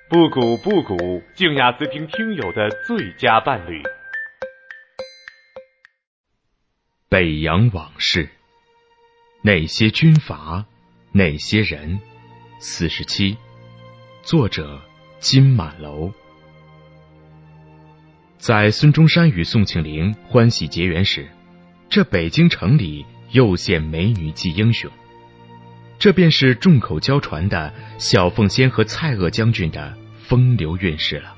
不古不古，静雅思听听友的最佳伴侣。 北洋往事，那些军阀，那些人。47，作者金满楼。在孙中山与宋庆龄欢喜结缘时，这北京城里又现美女祭英雄，这便是众口交传的小凤仙和蔡锷将军的风流韵事了。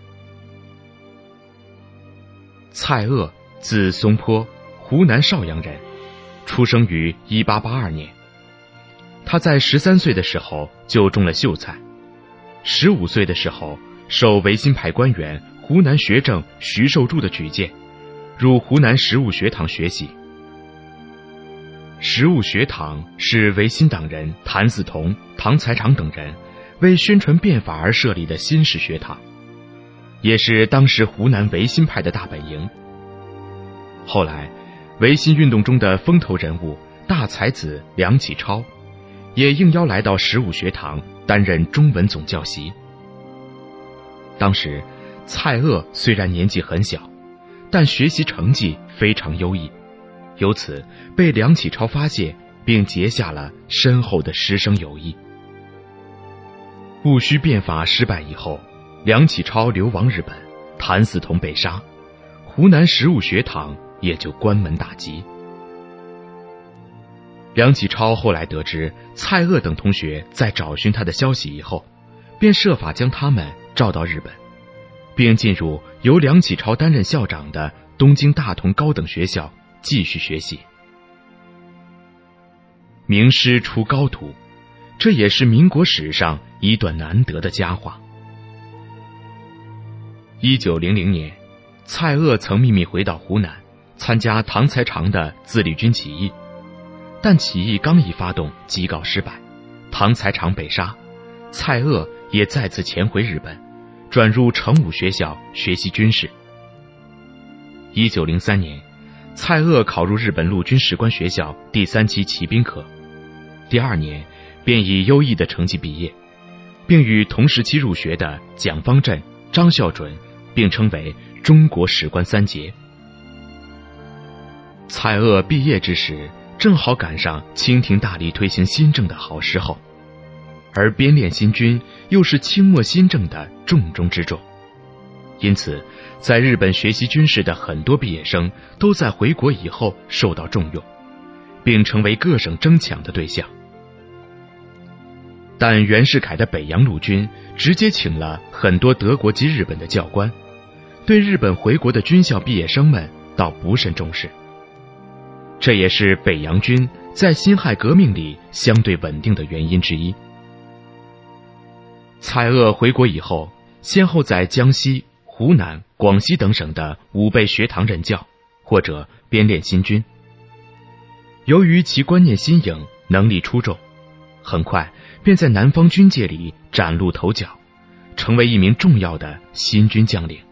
蔡锷字松坡，湖南邵阳人，出生于1882年。他在13岁的时候就中了秀才，15岁的时候受维新派官员湖南学政徐寿柱的举荐，入湖南实务学堂学习。实务学堂是维新党人谭嗣同、唐才常等人为宣传变法而设立的新式学堂，也是当时湖南维新派的大本营。后来维新运动中的风头人物大才子梁启超也应邀来到实务学堂担任中文总教习。当时蔡锷虽然年纪很小，但学习成绩非常优异，由此被梁启超发现，并结下了深厚的师生友谊。戊戌变法失败以后，梁启超流亡日本，谭嗣同被杀，湖南实务学堂也就关门大吉。梁启超后来得知蔡锷等同学在找寻他的消息以后，便设法将他们召到日本，并进入由梁启超担任校长的东京大同高等学校继续学习。名师出高徒，这也是民国史上一段难得的佳话。1900年，蔡锷曾秘密回到湖南，参加唐才常的自立军起义，但起义刚一发动即告失败，唐才常被杀，蔡锷也再次潜回日本，转入成武学校学习军事。1903年，蔡锷考入日本陆军士官学校第3期骑兵科，第2年便以优异的成绩毕业，并与同时期入学的蒋方震、张孝准并称为中国士官三杰。蔡锷毕业之时，正好赶上清廷大力推行新政的好时候，而编练新军又是清末新政的重中之重，因此在日本学习军事的很多毕业生都在回国以后受到重用，并成为各省争抢的对象。但袁世凯的北洋陆军直接请了很多德国及日本的教官，对日本回国的军校毕业生们倒不甚重视，这也是北洋军在辛亥革命里相对稳定的原因之一。蔡锷回国以后，先后在江西、湖南、广西等省的武备学堂任教，或者编练新军。由于其观念新颖，能力出众，很快便在南方军界里崭露头角，成为一名重要的新军将领。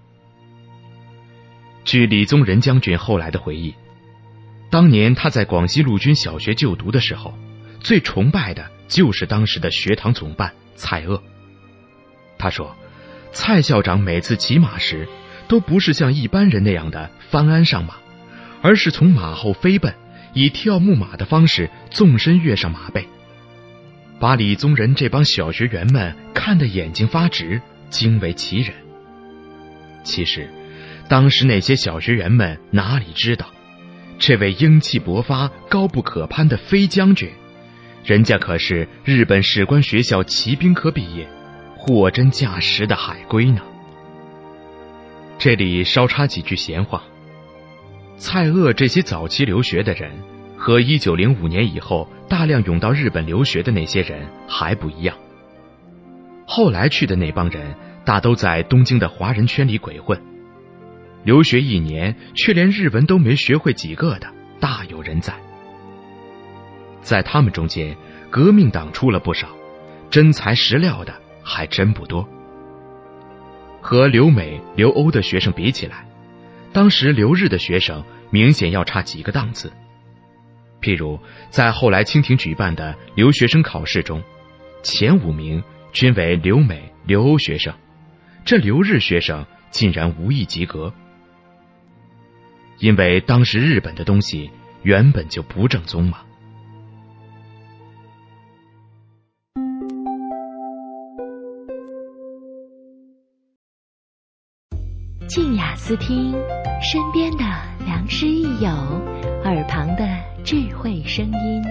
据李宗仁将军后来的回忆，当年他在广西陆军小学就读的时候，最崇拜的就是当时的学堂总办蔡锷。他说，蔡校长每次骑马时，都不是像一般人那样的翻鞍上马，而是从马后飞奔，以跳木马的方式纵身跃上马背，把李宗仁这帮小学员们看得眼睛发直，惊为奇人。其实当时那些小学员们哪里知道，这位英气勃发、高不可攀的飞将军，人家可是日本士官学校骑兵科毕业，货真价实的海归呢。这里稍插几句闲话，蔡锷这些早期留学的人和1905年以后大量涌到日本留学的那些人还不一样。后来去的那帮人大都在东京的华人圈里鬼混，留学1年却连日文都没学会几个的大有人在。在他们中间，革命党出了不少，真材实料的还真不多。和留美、留欧的学生比起来，当时留日的学生明显要差几个档次。譬如在后来清廷举办的留学生考试中，前5名均为留美、 留欧学生，这留日学生竟然无一及格。因为当时日本的东西原本就不正宗嘛。 静雅思听，身边的良师益友，耳旁的智慧声音。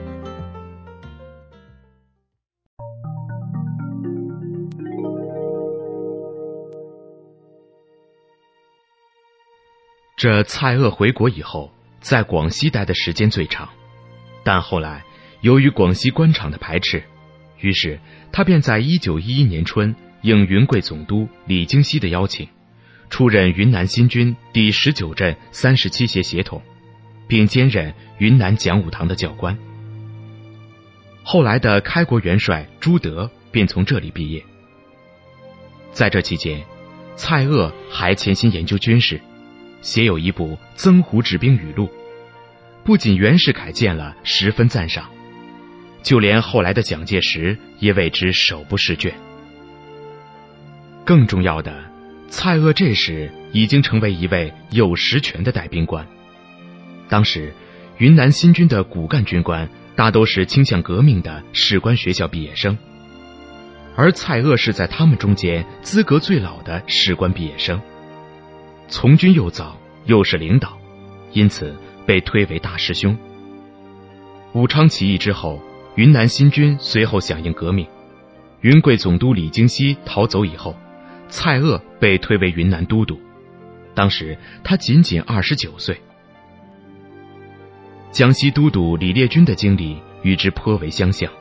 这蔡锷回国以后，在广西待的时间最长，但后来由于广西官场的排斥，于是他便在1911年春应云贵总督李经羲的邀请，出任云南新军第19镇37协协统，并兼任云南讲武堂的教官。后来的开国元帅朱德便从这里毕业。在这期间，蔡锷还潜心研究军事，写有一部《曾胡治兵语录》，不仅袁世凯见了十分赞赏，就连后来的蒋介石也为之手不释卷。更重要的，蔡锷这时已经成为一位有实权的带兵官。当时云南新军的骨干军官大都是倾向革命的士官学校毕业生，而蔡锷是在他们中间资格最老的士官毕业生，从军又早，又是领导，因此被推为大师兄。武昌起义之后，云南新军随后响应革命，云贵总督李经羲逃走以后，蔡锷被推为云南都督，当时他仅仅29岁。江西都督李烈钧的经历与之颇为相像。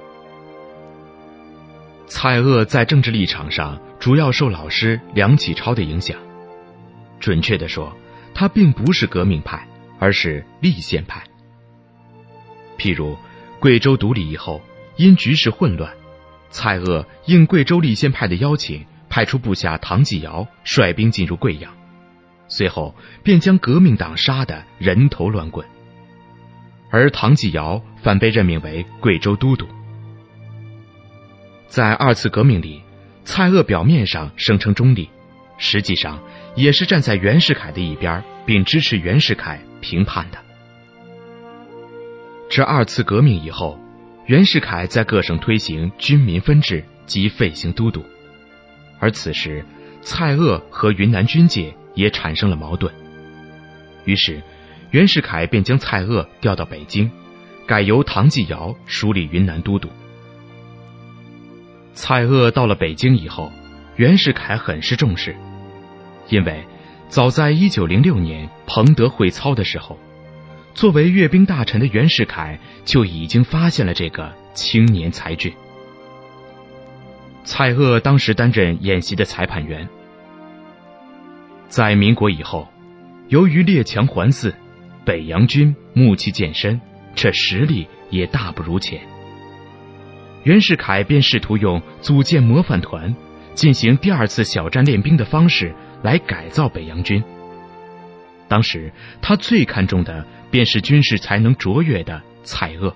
蔡锷在政治立场上主要受老师梁启超的影响，准确地说，他并不是革命派，而是立宪派。譬如贵州独立以后，因局势混乱，蔡锷应贵州立宪派的邀请，派出部下唐继尧率兵进入贵阳，随后便将革命党杀得人头乱滚，而唐继尧反被任命为贵州都督。在二次革命里，蔡锷表面上声称中立，实际上也是站在袁世凯的一边，并支持袁世凯平叛的。这二次革命以后，袁世凯在各省推行军民分治及废行都督，而此时蔡锷和云南军界也产生了矛盾，于是袁世凯便将蔡锷调到北京，改由唐继尧署理云南都督。蔡锷到了北京以后，袁世凯很是重视，因为早在1906年彭德会操的时候，作为阅兵大臣的袁世凯就已经发现了这个青年才俊。蔡锷当时担任演习的裁判员。在民国以后，由于列强环伺，北洋军暮气渐深，这实力也大不如前。袁世凯便试图用组建模范团，进行第二次小站练兵的方式来改造北洋军。当时他最看重的便是军事才能卓越的蔡锷。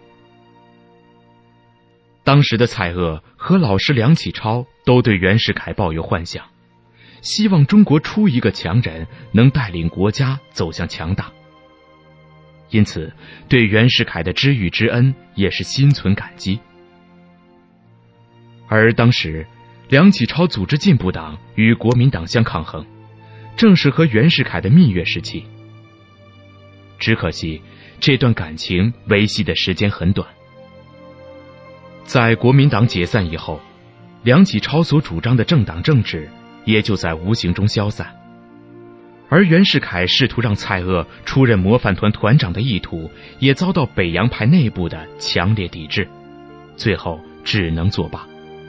当时的蔡锷和老师梁启超都对袁世凯抱有幻想，希望中国出一个强人能带领国家走向强大，因此对袁世凯的知遇之恩也是心存感激。而当时梁启超组织进步党与国民党相抗衡，正是和袁世凯的蜜月时期。只可惜这段感情维系的时间很短。在国民党解散以后，梁启超所主张的政党政治也就在无形中消散，而袁世凯试图让蔡锷出任模范团团长的意图也遭到北洋派内部的强烈抵制，最后只能作罢。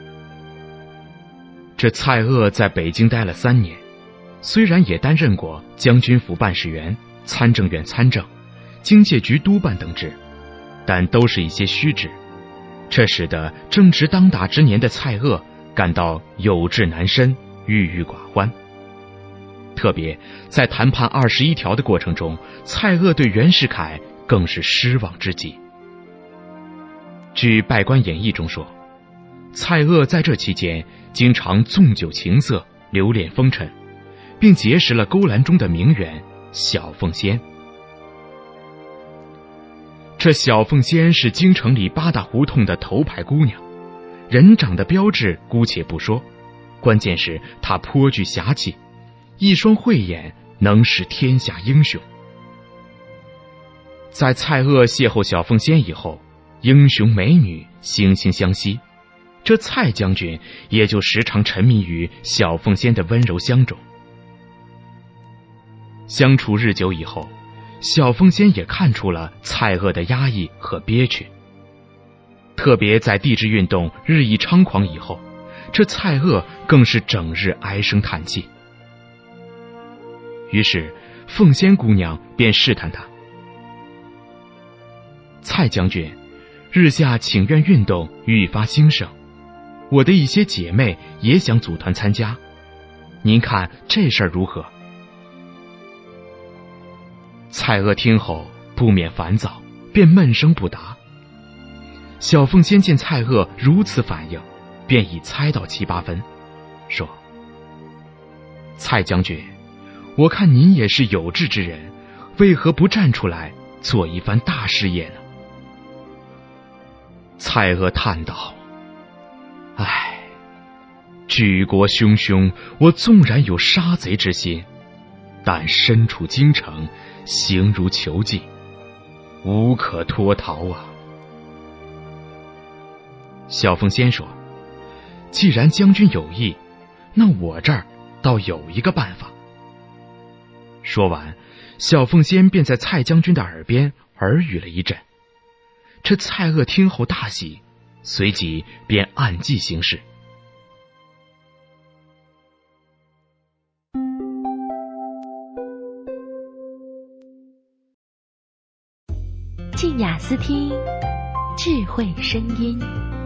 这蔡锷在北京待了3年，虽然也担任过将军府办事员、参政院参政、经械局督办等职，但都是一些虚职，这使得正值当打之年的蔡锷感到有志难伸，郁郁寡欢。特别在谈判21条的过程中，蔡锷对袁世凯更是失望之极。据《拜官演义》中说，蔡锷在这期间经常纵酒情色，留恋风尘，并结识了勾栏中的名媛小凤仙。这小凤仙是京城里八大胡同的头牌姑娘，人长的标致姑且不说，关键是她颇具侠气，一双慧眼能识天下英雄。在蔡锷邂逅小凤仙以后，英雄美女惺惺相惜，这蔡将军也就时常沉迷于小凤仙的温柔相中。相处日久以后，小凤仙也看出了蔡锷的压抑和憋屈，特别在帝制运动日益猖狂以后，这蔡锷更是整日唉声叹气。于是凤仙姑娘便试探他：蔡将军，日下请愿运动愈发兴盛，我的一些姐妹也想组团参加，您看这事儿如何？蔡锷听后不免烦躁，便闷声不答。小凤仙见蔡锷如此反应，便已猜到七八分，说：蔡将军，我看您也是有志之人，为何不站出来做一番大事业呢？蔡锷叹道：唉，举国汹汹，我纵然有杀贼之心，但身处京城，形如囚禁，无可脱逃啊。小凤仙说：既然将军有意，那我这儿倒有一个办法。说完，小凤仙便在蔡将军的耳边耳语了一阵。这蔡锷听后大喜，随即便按计行事。 静雅思听，智慧声音。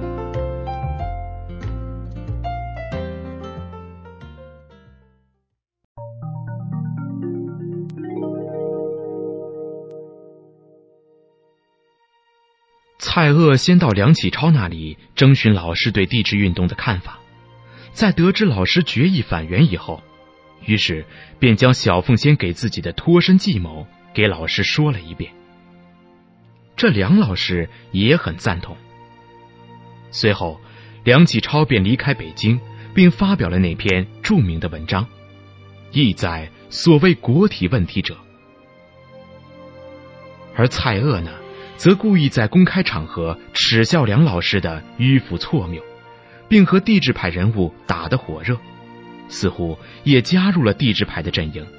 蔡锷先到梁启超那里征询老师对帝制运动的看法，在得知老师决意反袁以后，于是便将小凤仙给自己的脱身计谋给老师说了一遍。这梁老师也很赞同。随后梁启超便离开北京，并发表了那篇著名的文章，意在所谓国体问题者。而蔡锷呢，则故意在公开场合耻笑梁老师的迂腐错谬，并和帝制派人物打得火热，似乎也加入了帝制派的阵营。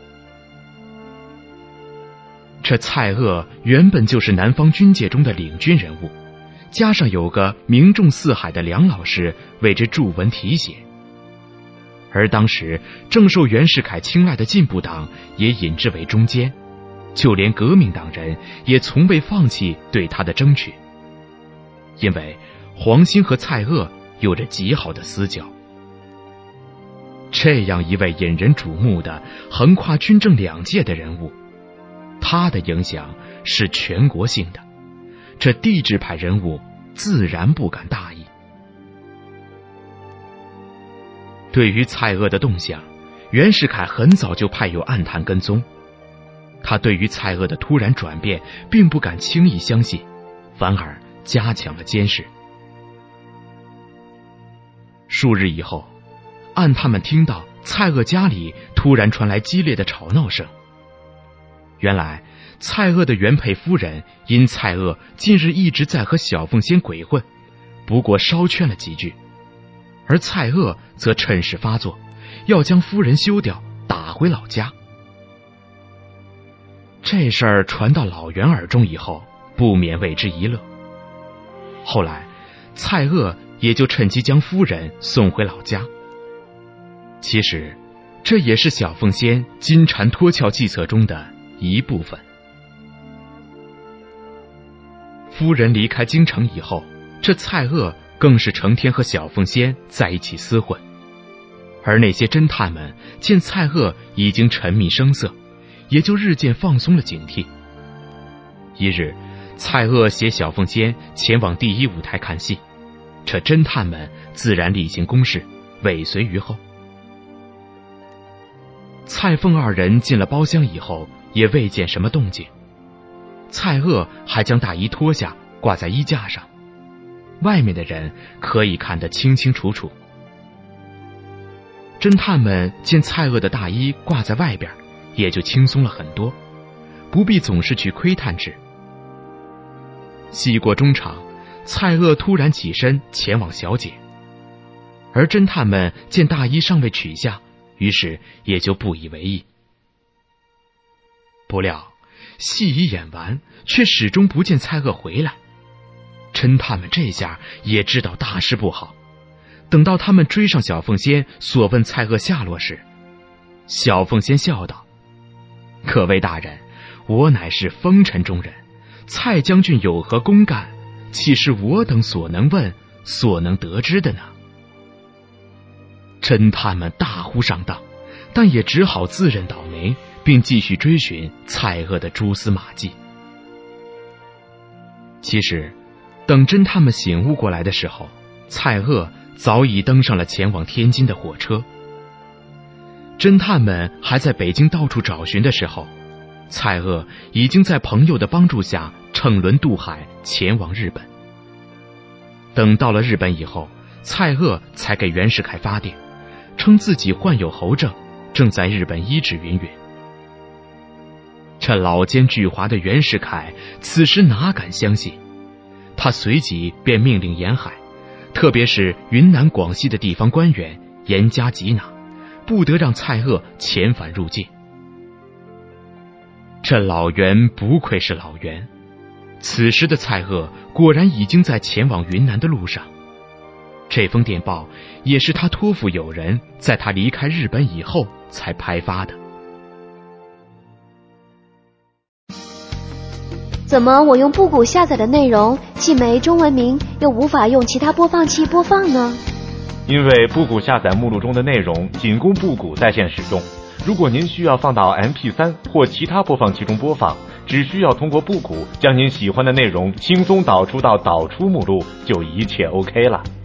这蔡锷原本就是南方军界中的领军人物，加上有个名重四海的梁老师为之著文题写，而当时正受袁世凯青睐的进步党也引之为中坚，就连革命党人也从未放弃对他的争取，因为黄兴和蔡锷有着极好的私交。这样一位引人瞩目的横跨军政两界的人物，他的影响是全国性的，这帝制派人物自然不敢大意。对于蔡锷的动向，袁世凯很早就派有暗探跟踪，他对于蔡锷的突然转变并不敢轻易相信，反而加强了监视。数日以后，暗探们听到蔡锷家里突然传来激烈的吵闹声。原来蔡锷的原配夫人因蔡锷近日一直在和小凤仙鬼混，不过稍劝了几句，而蔡锷则趁势发作，要将夫人休掉，打回老家。这事儿传到老袁耳中以后，不免为之一乐。后来蔡锷也就趁机将夫人送回老家。其实这也是小凤仙金蝉脱壳计策中的一部分。夫人离开京城以后，这蔡锷更是成天和小凤仙在一起厮混，而那些侦探们见蔡锷已经沉迷声色，也就日渐放松了警惕。一日，蔡锷携小凤仙前往第一舞台看戏，这侦探们自然例行公事， 尾随于后。蔡凤二人进了包厢以后，也未见什么动静。蔡锷还将大衣脱下，挂在衣架上，外面的人可以看得清清楚楚。侦探们见蔡锷的大衣挂在外边，也就轻松了很多，不必总是去窥探之。戏过中场，蔡锷突然起身前往小解，而侦探们见大衣尚未取下，于是也就不以为意。不料戏已演完，却始终不见蔡锷回来。侦探们这下也知道大事不好。等到他们追上小凤仙，索问蔡锷下落时，小凤仙笑道：“各位大人，我乃是风尘中人，蔡将军有何公干，岂是我等所能问、所能得知的呢？”侦探们大呼上当，但也只好自认倒霉，并继续追寻蔡锷的蛛丝马迹。其实等侦探们醒悟过来的时候，蔡锷早已登上了前往天津的火车。侦探们还在北京到处找寻的时候，蔡锷已经在朋友的帮助下乘轮渡海前往日本。等到了日本以后，蔡锷才给袁世凯发电，称自己患有喉症，正在日本医治云云。这老奸巨猾的袁世凯此时哪敢相信，他随即便命令沿海，特别是云南广西的地方官员严加缉拿，不得让蔡锷遣返入境。这老袁不愧是老袁，此时的蔡锷果然已经在前往云南的路上。这封电报也是他托付友人，在他离开日本以后才拍发的。 怎么我用布谷下载的内容既没中文名，又无法用其他播放器播放呢？ 因为布谷下载目录中的内容仅供布谷在线使用，如果您需要放到 MP3 或其他播放器中播放，只需要通过布谷将您喜欢的内容轻松导出到导出目录，就一切 OK 了。